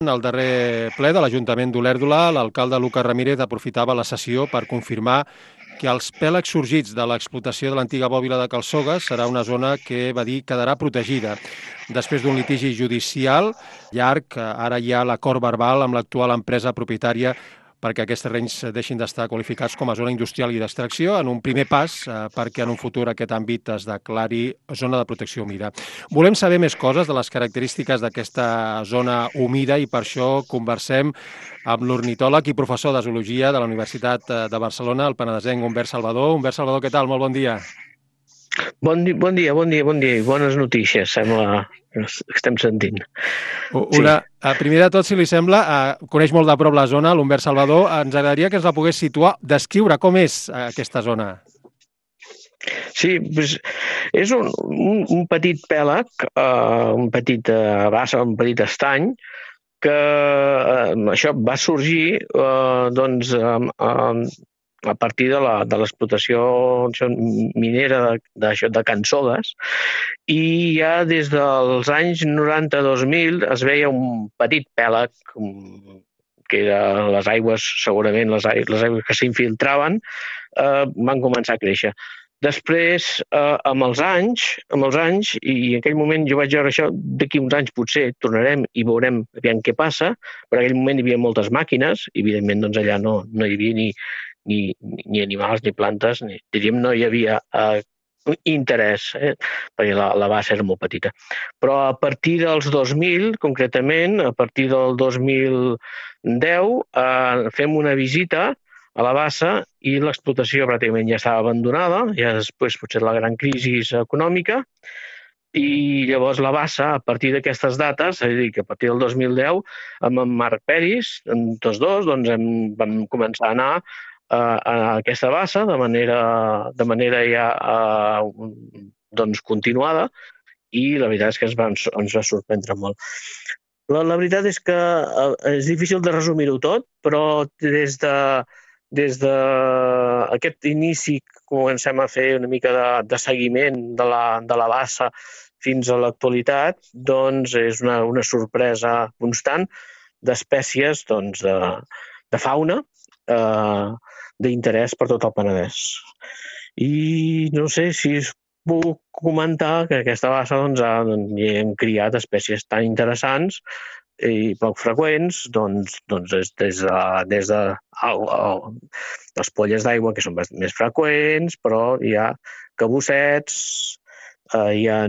Al darrer ple de l'Ajuntament d'Olèrdola, l'alcalde Lucas Ramírez aprofitava la sessió per confirmar que els pèlegs sorgits de l'explotació de l'antiga bòbila de Calçogues serà una zona que, va dir, quedarà protegida. Després d'un litigi judicial llarg, ara hi ha l'acord verbal amb l'actual empresa propietària perquè aquests terrenys deixin d'estar qualificats com a zona industrial i d'extracció, en un primer pas perquè en un futur aquest àmbit es declari zona de protecció humida. Volem saber més coses de les característiques d'aquesta zona humida i per això conversem amb l'ornitòleg i professor de zoologia de la Universitat de Barcelona, el penedesenc Humbert Salvador. Humbert Salvador, què tal? Molt bon dia. Bon dia i bones notícies, sembla que estem sentint. Sí. Primer de tot, si li sembla, coneix molt de prop la zona, l'Humbert Salvador, ens agradaria que ens la pogués situar, descriure com és aquesta zona. Sí, doncs és un petit pèlag, un petit bassa, un petit estany, que això va sorgir a partir de l'explotació minera de Can Sogues, i ja des dels anys 90-2000 es veia un petit pèlag, que eren les aigües, segurament les aigües que s'infiltraven, van començar a créixer. Després, amb els anys, i en aquell moment jo vaig veure això, d'aquí uns anys potser tornarem i veurem aviam què passa, però en aquell moment hi havia moltes màquines, i evidentment doncs, allà no hi havia ni animals ni plantes, diríem no hi havia interès, perquè la bassa era molt petita. Però a partir dels 2000, concretament, a partir del 2010, fem una visita a la bassa i l'explotació pràcticament ja estava abandonada, ja després potser la gran crisi econòmica, i llavors la bassa, a partir d'aquestes dates, és a dir, que a partir del 2010, amb en Marc Peris, tots dos, doncs vam començar a anar a aquesta bassa de manera ja continuada, i la veritat és que ens va sorprendre molt. La veritat és que és difícil de resumir-ho tot, però des d'aquest inici comencem a fer una mica de seguiment de la bassa fins a l'actualitat, doncs és una sorpresa constant d'espècies de fauna d'interès per tot el Penedès. I no sé si us puc comentar que aquesta bassa hi hem criat espècies tan interessants i poc freqüents, des de les polles d'aigua, que són més freqüents, però hi ha cabussets, hi ha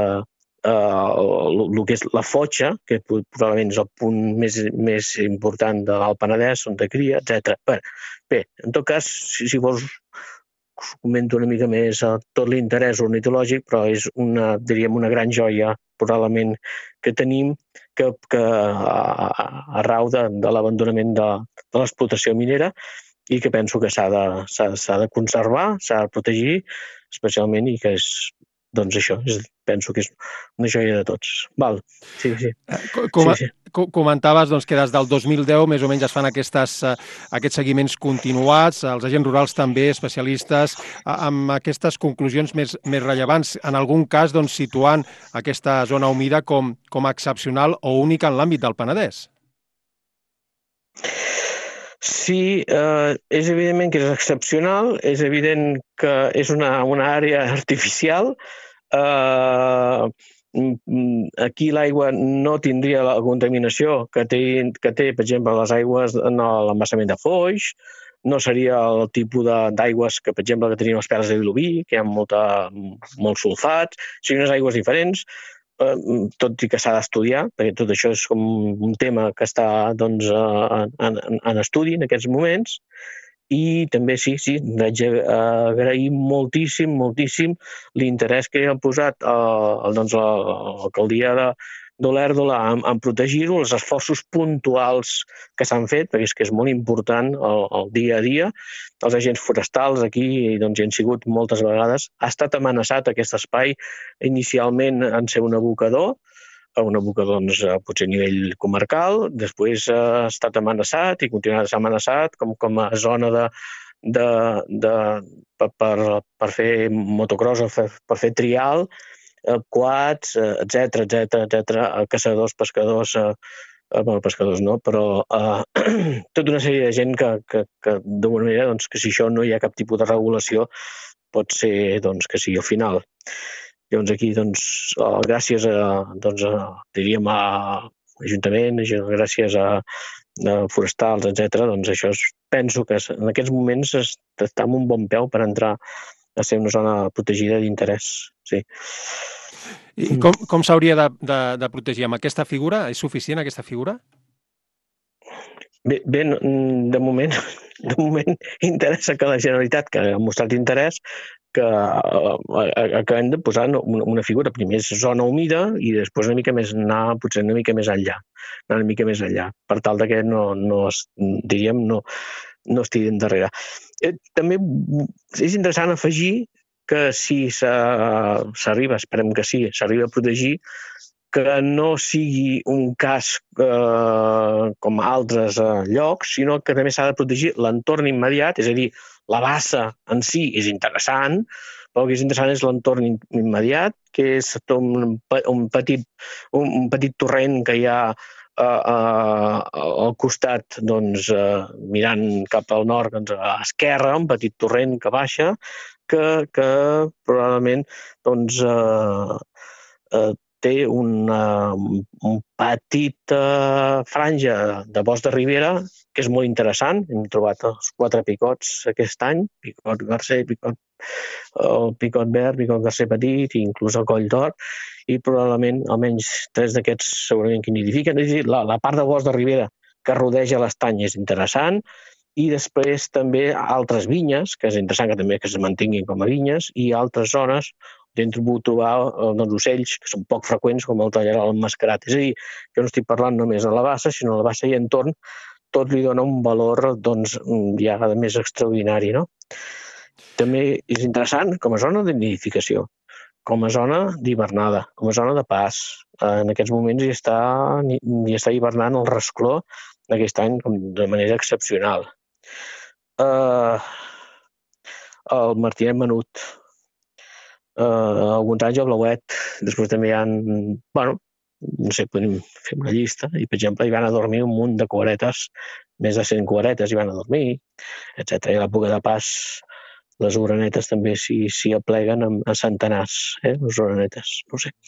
el que és la fotxa, que probablement és el punt més important del Penedès, on de cria, etc. Bé, en tot cas, si vols, us comento una mica més tot l'interès ornitològic, però és diríem una gran joia, probablement, que tenim, que arrau de l'abandonament de l'explotació minera, i que penso que s'ha de conservar, s'ha de protegir, especialment, i que és, doncs això, penso que és una joia de tots. Val? Sí. Comentaves que des del 2010 més o menys es fan aquests seguiments continuats, els agents rurals també, especialistes, amb aquestes conclusions més rellevants, en algun cas situant aquesta zona humida com a excepcional o única en l'àmbit del Penedès. Sí, és evidentment que és excepcional, és evident que és una àrea artificial. Aquí l'aigua no tindria la contaminació que té, per exemple, les aigües en l'embassament de Foix, no seria el tipus d'aigües que, per exemple, que tenien les Perles de Vilobí, que hi ha molts sulfats, són unes aigües diferents, tot i que s'ha d'estudiar, perquè tot això és com un tema que està en estudi en aquests moments. I també sí, vaig agrair moltíssim l'interès que han posat l'alcaldia d'Olèrdola en protegir-ho, els esforços puntuals que s'han fet, perquè és que és molt important el dia a dia. Els agents forestals aquí hi han sigut moltes vegades. Ha estat amenaçat aquest espai inicialment en ser un abocador potser a nivell comarcal, després ha estat amenaçat i continuarà sent amenaçat com a zona per fer motocross, per fer trial, quads, etc, caçadors, pescadors, bueno, pescadors no, però tota una sèrie de gent que d'alguna manera, doncs, que si això no hi ha cap tipus de regulació, pot ser doncs, que sigui al final. Llavors aquí, doncs, gràcies diríem, a l'Ajuntament, gràcies a forestals, etc. Doncs això penso que en aquests moments està en un bon peu per entrar a ser una zona protegida d'interès. Sí. I com s'hauria de protegir? Amb aquesta figura? És suficient aquesta figura? Bé, de moment interessa que la Generalitat, que ha mostrat interès, que acabem de posar una figura. Primer és zona humida i després potser una mica més enllà. Anar una mica més enllà, per tal que no estigui endarrere. També és interessant afegir que si s'arriba, esperem que sí, s'arriba a protegir, que no sigui un cas com altres llocs, sinó que també s'ha de protegir l'entorn immediat, és a dir, la bassa en si és interessant, però el que és interessant és l'entorn immediat, que és un petit torrent que hi ha al costat, doncs, mirant cap al nord, doncs, a l'esquerra, un petit torrent que baixa, que probablement doncs, té una petita franja de bosc de ribera que és molt interessant. Hem trobat els 4 picots aquest any, picot garser, el picot verd, picot garser petit i inclús el coll d'or, i probablement almenys 3 d'aquests segurament que nidifiquen. És a dir, la part de bosc de ribera que rodeja l'estany és interessant, i després també altres vinyes, que és interessant que també que es mantinguin com a vinyes, i altres zones on hem pogut trobar ocells que són poc freqüents, com el tallarol emmascarat. És a dir, jo no estic parlant només de la bassa, sinó de la bassa i entorn, tot li dona un valor ja més extraordinari. No? També és interessant com a zona de nidificació, com a zona d'hivernada, com a zona de pas. En aquests moments hi està hivernant el rascló d'aquest any de manera excepcional. El martinet menut, alguns anys el blauet, després també hi ha, no sé, podem fer una llista, i per exemple hi van a dormir un munt de cuaretes, més de 100 cuaretes hi van a dormir, etc. I a l'època de pas les orenetes també s'hi apleguen a centenars, les orenetes, no sé.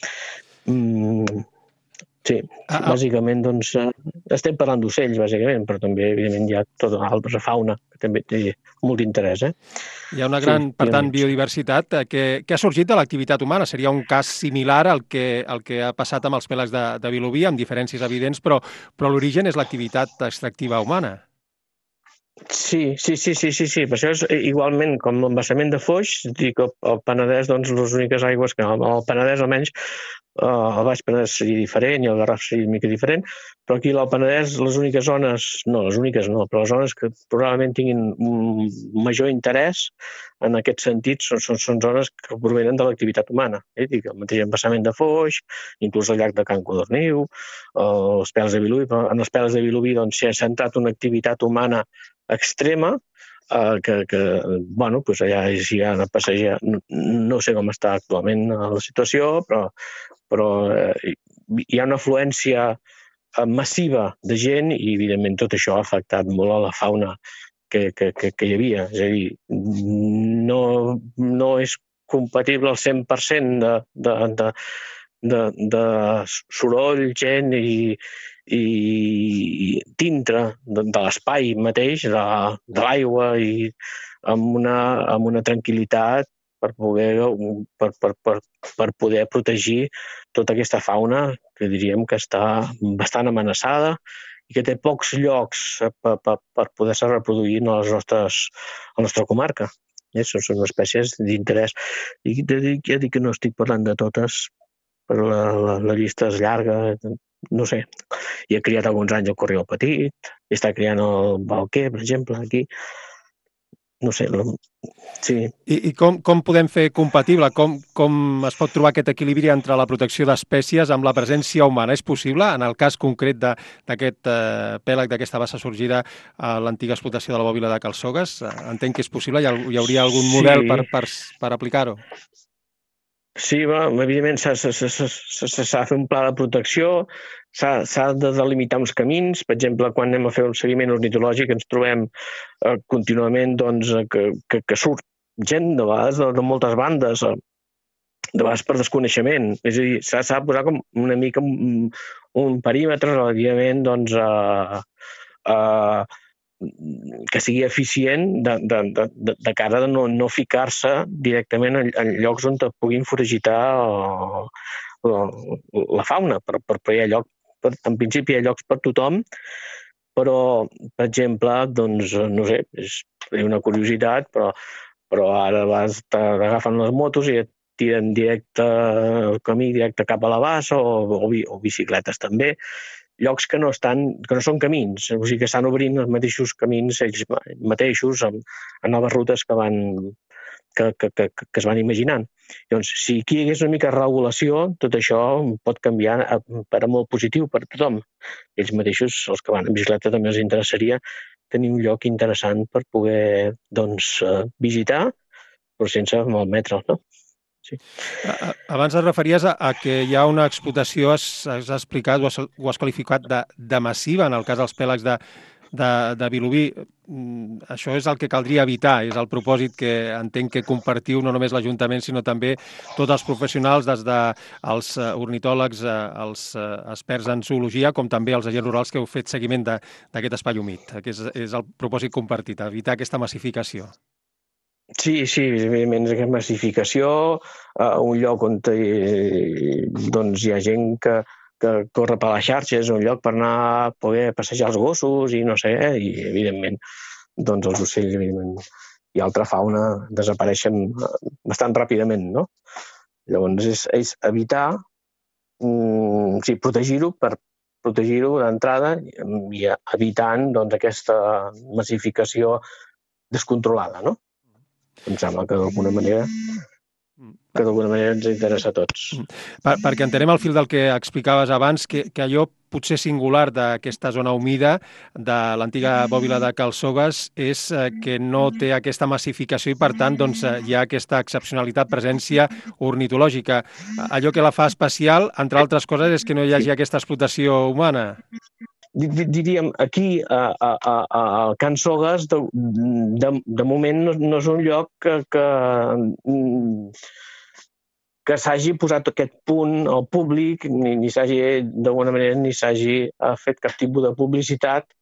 Sí, bàsicament, doncs, estem parlant d'ocells, bàsicament, però també, evidentment, hi ha tota una altra fauna que també té molt interès. Hi ha una gran, per tant, biodiversitat que ha sorgit de l'activitat humana. Seria un cas similar al que ha passat amb els pèlags de Vilobí, amb diferències evidents, però l'origen és l'activitat extractiva humana. Sí. Per això és igualment com l'embassament de Foix, dic, al Penedès, doncs, les úniques aigües que al Penedès, almenys, al Baix Penedès seria diferent i al Garraf seria una mica diferent, però aquí al Penedès les úniques zones, no, però les zones que probablement tinguin un major interès en aquest sentit són zones que provenen de l'activitat humana. Dic, el mateix embassament de Foix, inclús el llac de Can Codorniu, els pèls de Vilobí, però en els pèls de Vilobí doncs, s'hi ha centrat una activitat humana extrema, bueno, doncs allà s'hi ha de passejar. No sé com està actualment la situació, però hi ha una afluència massiva de gent i, evidentment, tot això ha afectat molt a la fauna que hi havia. És a dir, no és compatible al 100% de soroll, gent i dintre de l'espai mateix, de l'aigua, i amb una tranquil·litat per poder protegir tota aquesta fauna que diríem que està bastant amenaçada i que té pocs llocs per poder-se reproduir a la nostra comarca. Són espècies d'interès. I ja dic que no estic parlant de totes, però la llista és llarga. No sé, i ha criat alguns anys el corriol petit, i està criant el balquer, per exemple, aquí. No sé, sí. I com podem fer compatible, com es pot trobar aquest equilibri entre la protecció d'espècies amb la presència humana? És possible, en el cas concret d'aquest pèlag, d'aquesta bassa sorgida a l'antiga explotació de la bòbila de Calçogues? Entenc que és possible, hi hauria algun model per aplicar-ho? Sí, evidentment s'ha de fer un pla de protecció, s'ha de delimitar uns camins. Per exemple, quan anem a fer un seguiment ornitològic ens trobem contínuament que surt gent, de vegades de moltes bandes, de vegades per desconeixement. És a dir, s'ha de posar com una mica un perímetre relativament que sigui eficient de cara de no ficar-se directament en llocs on et puguin foragitar la fauna, però hi ha lloc, en principi hi ha llocs per tothom, però, per exemple, doncs, no sé, és una curiositat, però ara t'agafen les motos i et tiren directe el camí, directe cap a la bassa, o bicicletes també, llocs que no són camins, o sigui que estan obrint els mateixos camins ells mateixos amb noves rutes que es van imaginant. Llavors, si aquí hi hagués una mica de regulació, tot això pot canviar per a molt positiu per a tothom. Ells mateixos, els que van en bicicleta, també els interessaria tenir un lloc interessant per poder visitar, però sense malmetre'ls, no? Sí. Abans et referies a que hi ha una explotació, has explicat, ho has qualificat de massiva en el cas dels pèlags de Vilobí. Això és el que caldria evitar, és el propòsit que entenc que compartiu no només l'Ajuntament, sinó també tots els professionals, des dels ornitòlegs, els experts en zoologia, com també els agents rurals que heu fet seguiment d'aquest espai humit, que és el propòsit compartit, evitar aquesta massificació. Sí, evidentment, és aquesta massificació, un lloc on hi ha gent que corre per les xarxes, un lloc per anar a poder passejar els gossos i no sé, i evidentment els ocells i altra fauna desapareixen bastant ràpidament, no? Llavors és evitar, protegir-ho per protegir-ho d'entrada i evitant aquesta massificació descontrolada, no? Em sembla que d'alguna manera ens interessa a tots. Perquè entenem al fil del que explicaves abans que allò potser singular d'aquesta zona humida de l'antiga bòbila de Calçogues és que no té aquesta massificació i, per tant, hi ha aquesta excepcionalitat, presència ornitològica. Allò que la fa especial, entre altres coses, és que no hi hagi aquesta explotació humana. Diríem, aquí a Can Sogues de moment no és un lloc que s'hagi posat aquest punt al públic ni s'hagi, d'alguna manera, ni s'hagi fet cap tipus de publicitat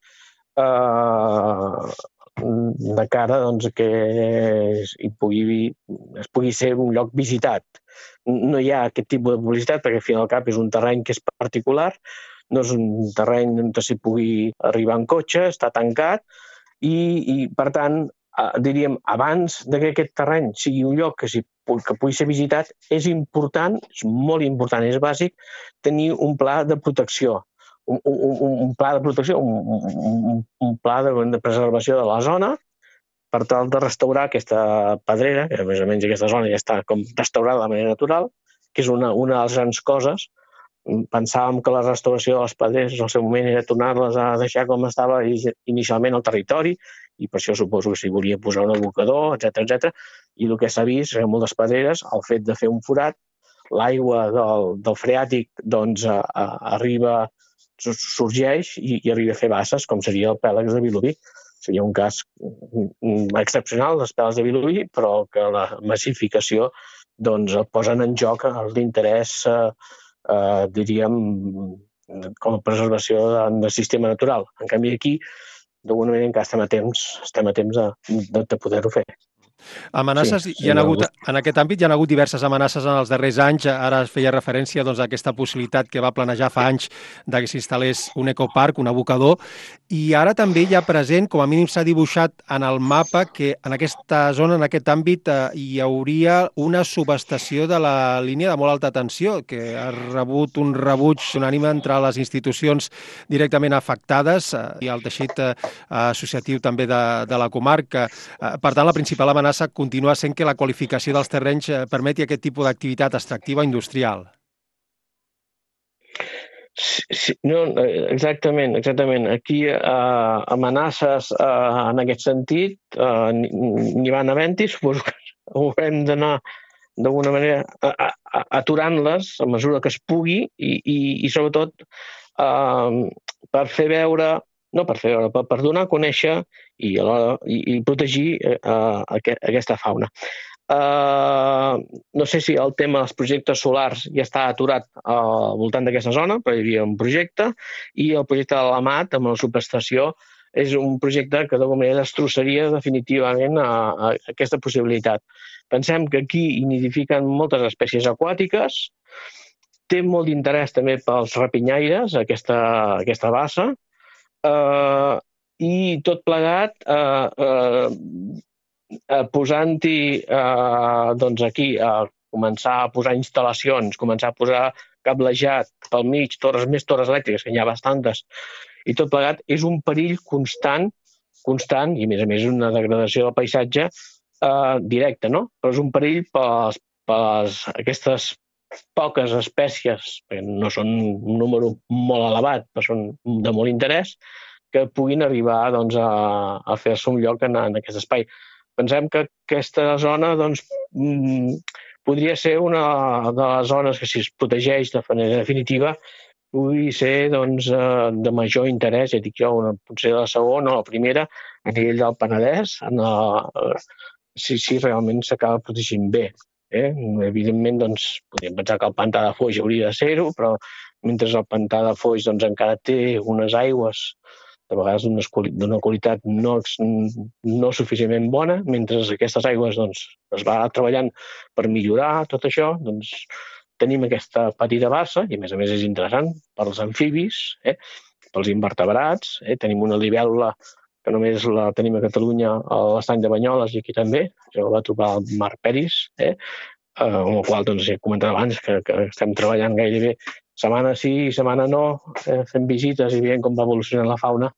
de cara que es pugui ser un lloc visitat. No hi ha aquest tipus de publicitat perquè, al fin i al cap, és un terreny que és particular, no és un terreny on s'hi pugui arribar en cotxe, està tancat i per tant, diríem, abans que aquest terreny sigui un lloc que pugui ser visitat, és important, és molt important, és bàsic, tenir un pla de protecció, un pla de protecció, un pla de preservació de la zona per tal de restaurar aquesta pedrera, que més o menys aquesta zona ja està com restaurada de manera natural, que és una de les grans coses. Pensàvem que la restauració de les pedreres en el seu moment era tornar-les a deixar com estava inicialment al territori i per això suposo que s'hi volia posar un abocador, etc. I el que s'ha vist és que moltes pedreres, el fet de fer un forat, l'aigua del freàtic arriba, sorgeix i arriba a fer basses, com seria el pèlags de Vilobí. Seria un cas excepcional, els pèlags de Vilobí, però que la massificació posen en joc l'interès diríem, com a preservació del sistema natural. En canvi, aquí, d'alguna manera, encara estem a temps de poder-ho fer. Amenaces, en aquest àmbit hi ha hagut diverses amenaces en els darrers anys. Ara es feia referència a aquesta possibilitat que va planejar fa anys que s'instal·lés un ecoparc, un abocador, i ara també hi ha present, com a mínim s'ha dibuixat en el mapa, que en aquesta zona, en aquest àmbit, hi hauria una subestació de la línia de molt alta tensió, que ha rebut un rebuig unànime entre les institucions directament afectades i el teixit associatiu també de la comarca. Per tant, la principal amenaça continua sent que la qualificació dels terrenys permeti aquest tipus d'activitat extractiva industrial. Sí, no, exactament. Aquí amenaces en aquest sentit n'hi van havent-hi, suposo que haurem d'anar d'alguna manera aturant-les a mesura que es pugui i sobretot per fer veure, no per fer veure, per donar a conèixer i protegir aquesta fauna. No sé si el tema dels projectes solars ja està aturat al voltant d'aquesta zona, però hi havia un projecte, i el projecte de l'Amat, amb la subestació, és un projecte que d'alguna manera destrossaria definitivament aquesta possibilitat. Pensem que aquí hi nidifiquen moltes espècies aquàtiques, té molt d'interès també pels rapinyaires, aquesta bassa, i tot plegat posant-hi doncs aquí començar a posar instal·lacions, començar a posar cablejat pel mig, més torres elèctriques, que n'hi ha bastantes, i tot plegat és un perill constant, i a més una degradació del paisatge directa, no? Però és un perill per aquestes poques espècies, que no són un número molt elevat, però són de molt interès, que puguin arribar doncs, a fer-se un lloc en aquest espai. Pensem que aquesta zona doncs, podria ser una de les zones que, si es protegeix de manera definitiva, pugui ser doncs, de major interès, ja dic jo, potser la segona o la primera, a nivell del Penedès, si realment s'acaba protegint bé. Evidentment, doncs, podríem pensar que el pantà de Foix hauria de ser-ho, però mentre el pantà de Foix doncs, encara té unes aigües de vegades d'una qualitat no suficientment bona, mentre aquestes aigües doncs, es va treballant per millorar tot això, doncs tenim aquesta petita bassa, i a més és interessant pels amfibis, pels invertebrats, tenim una libèl·lula que només la tenim a Catalunya a l'estany de Banyoles i aquí també, això la va trobar el Marc Peris, amb el qual doncs, he comentat abans que estem treballant gairebé setmana sí, setmana no, fent visites i veient com va evolucionant la fauna.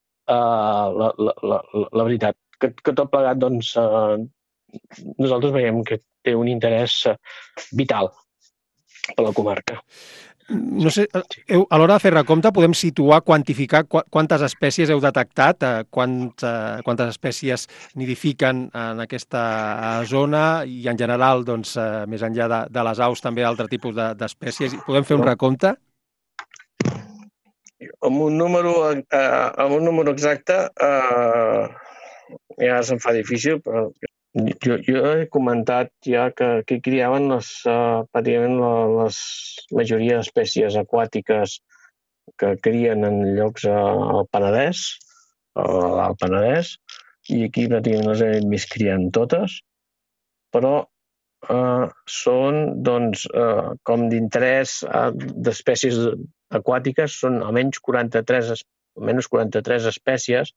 La veritat, que tot plegat, doncs, nosaltres veiem que té un interès vital per la comarca. No sé, a l'hora de fer recompte podem situar, quantificar quantes espècies heu detectat, quantes espècies nidifiquen en aquesta zona i en general, doncs, més enllà de les aus, també altre tipus d'espècies. Podem fer un recompte? Amb un número exacte ja se'm fa difícil, però jo he comentat ja que aquí criaven pràcticament la majoria d'espècies aquàtiques que crien en llocs al Penedès, a l'Alt Penedès, i aquí pràcticament les hem vist criant totes, però són, doncs, com d'interès d'espècies aquàtiques, són almenys 43 espècies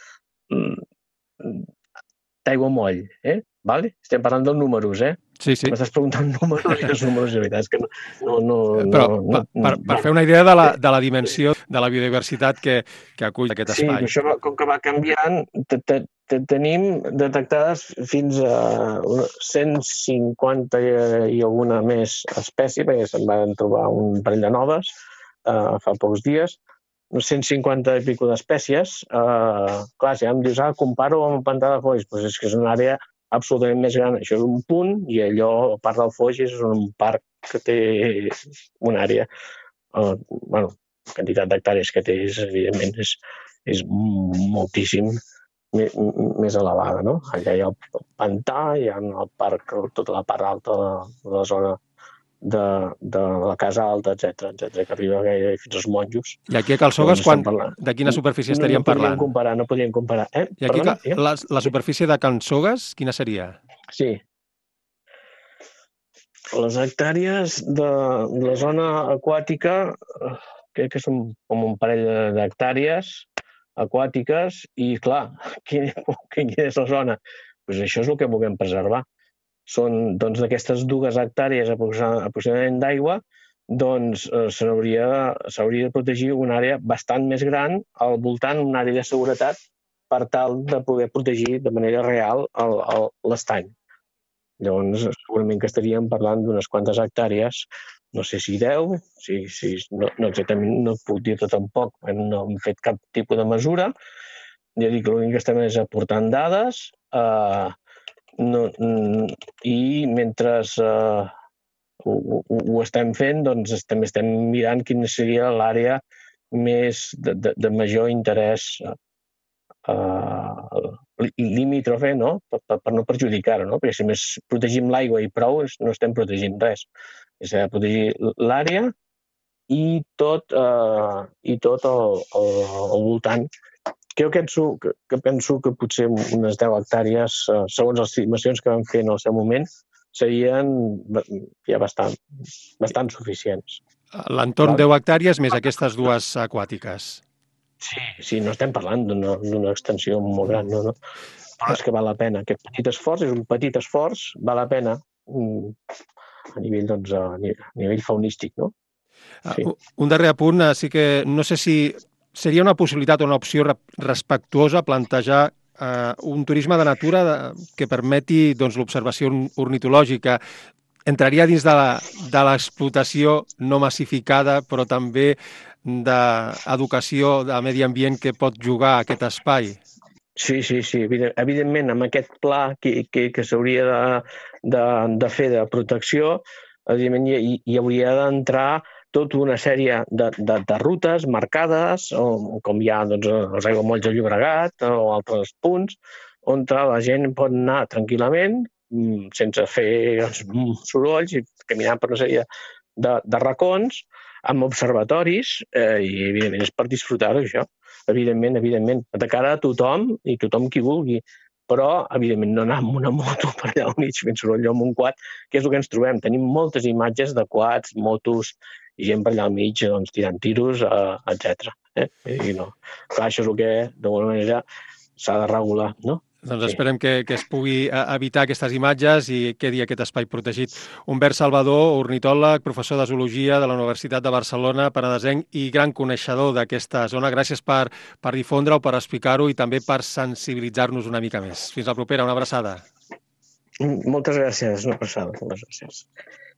d'aiguamoll, Vale? Estem parlant de números, Sí, sí. M'estàs preguntant números i els números, de veritat, és que no... Però per fer una idea de la dimensió de la biodiversitat que acull aquest espai. Sí, això, com que va canviant, tenim detectades fins a 150 i alguna més espècies, perquè se'n van trobar un parell de noves fa pocs dies, 150 i pico d'espècies. Clar, si em dius, comparo amb el pantà de Foix, doncs és que és una àrea absolutament més gran. Això és un punt, i allò, a part del Foix, és un parc que té una àrea, quantitat d'hectàrees que té, evidentment, és moltíssim més elevada, no? Allà hi ha el pantà, hi ha el parc, tota la part alta de la zona de la Casa Alta, etc, que arriba gairebé fins als Monjos. I aquí a Calçogues, de quina superfície estaríem parlant? No podríem comparar. I aquí la superfície de Calçogues, quina seria? Sí. Les hectàrees de la zona aquàtica, crec que són com un parell d'hectàrees aquàtiques, i clar, quina és la zona? Doncs això és el que vulguem preservar. Són, doncs, d'aquestes 2 hectàrees aproximadament d'aigua, doncs s'hauria de protegir una àrea bastant més gran al voltant, una àrea de seguretat, per tal de poder protegir de manera real l'estany. Llavors, segurament que estaríem parlant d'unes quantes hectàrees, no sé si 10, no exactament, no puc dir-te tampoc, no hem fet cap tipus de mesura. Ja dic, l'únic que estem és aportant dades, i mentre ho estem fent, doncs també estem mirant quina seria l'àrea més de major interès limítrofe, no? Per no perjudicar-ho, no? Perquè si més protegim l'aigua i prou, no estem protegint res. És a protegir l'àrea i tot al voltant. Jo penso que potser unes 10 hectàrees, segons les estimacions que vam fer en el seu moment, serien ja bastant suficients. L'entorn 10 hectàrees més aquestes dues aquàtiques. Sí, no estem parlant d'una extensió molt gran, no. Però és que val la pena. Aquest petit esforç és un petit esforç, val la pena a nivell faunístic, no? Sí. Un darrer apunt, sí que no sé si seria una possibilitat o una opció respectuosa plantejar un turisme de natura que permeti l'observació ornitològica. Entraria dins de l'explotació no massificada, però també d'educació de medi ambient que pot jugar aquest espai. Sí. Evidentment, amb aquest pla que s'hauria de fer de protecció, evidentment hi hauria d'entrar tota una sèrie de rutes marcades, com hi ha els aiguamolls de Llobregat o altres punts, on la gent pot anar tranquil·lament, sense fer sorolls i caminant per una sèrie de racons, amb observatoris, i evidentment és per disfrutar-ho, això. Evidentment, de cara a tothom i tothom qui vulgui, però evidentment no anar amb una moto per allà al mig fent soroll o amb un quad, que és el que ens trobem. Tenim moltes imatges de quads, motos i gent per allà al mig tirant tiros, etc. I no. Clar, això és el que d'alguna manera s'ha de regular, no? Doncs esperem que es pugui evitar aquestes imatges i quedi aquest espai protegit. Humbert Salvador, ornitòleg, professor de zoologia de la Universitat de Barcelona, penedesenc i gran coneixedor d'aquesta zona. Gràcies per difondre-ho, per explicar-ho i també per sensibilitzar-nos una mica més. Fins la propera, una abraçada. Moltes gràcies, una abraçada. Moltes gràcies.